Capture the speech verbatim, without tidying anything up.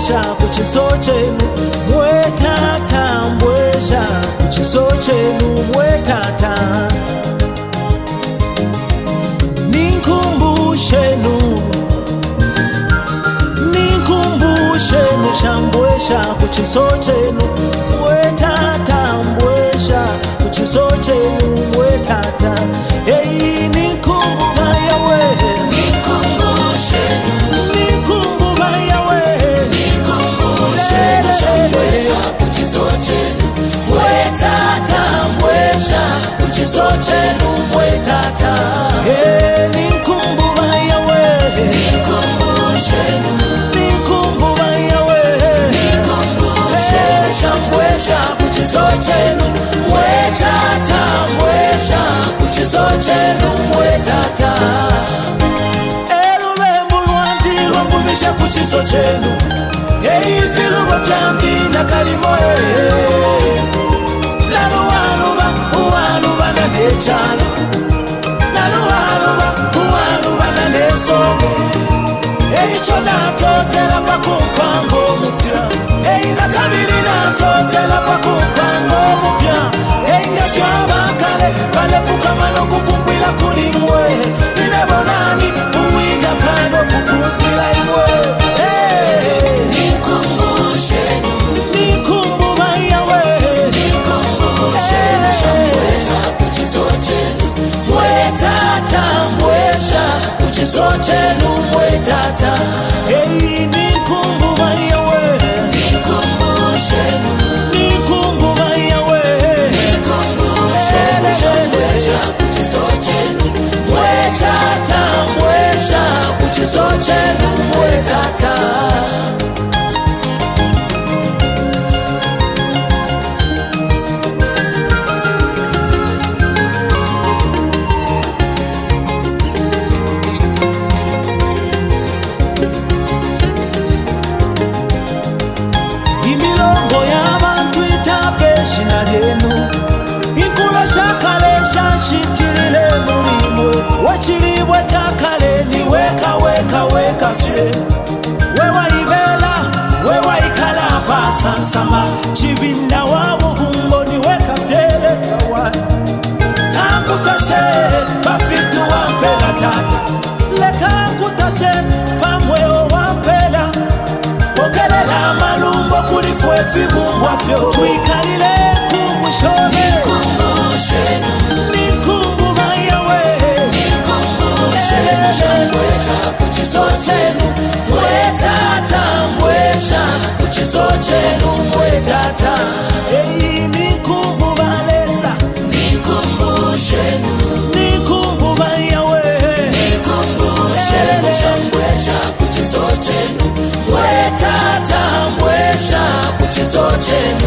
mbwesha kuchiso chenu mwetata mbwesha kuchiso chenu mwetata ninkumbushenu ninkumbushenu shambwesha kuchiso chenu mwetata mbwesha kuchiso chenu mwetata hey ninkumbuba yawe ninkumbushenu ninkumbuba yawe ninkumbushenu shambwesha kuchiso chenu mwetata mbwesha kuchiso chenu mwetata hey ninkumbuba yawe ninkumbushenu ninkumbuba yawe ninkumbushenu shambwesha kuchiso chenu mwetata mbwesha kuchiso chenu mwetata elubembu lwanti lwavumisha kuchiso chenu eifilubo vyanti nakalimoye naluwaluba uwaluba nanechalo naluwaluba uwaluba nanesomo eicho natotela pakumpango mupya einakabili natotela pakumpango mupya eingatwabakale balefukamano kukumbwila kulimwe ninebonani uwiga kano kukumbwila imwe ninkumbushenu ninkumbuba yawe ninkumbushenu shambwesha kuchiso chenu mwetata mbwesha kuchiso chenu mwetata hey ninkumbuba yawe ninkumbushenu ninkumbuba yawe ninkumbushenu shambwesha kuchiso chenu mwetata mbwesha kuchiso chenu mwetata imilongo y'abantu itapeshina lyenu inkulo shakale shashitilile mulimwe wachilibwe chakale ni weka weka weka fye wewa ibela wewa ikala pasansama chibinda wa buhumbo ni weka fyele sawani kankutashe bafitu wampela tata lekankutashe pamweo wampela okelela malumbo kulifwe vibumbwa vyo twikalile kumushone ninkumbushenu ninkumbuba yawe ninkumbushenu shambwesha kuchiso chenu mwetata mbwesha kuchiso chenu mwetata hey ninkumbuba lesa ninkumbushenu ninkumbuba yawe ninkumbushenu shambwesha kuchiso chenu mwetata mbwesha kuchiso chenu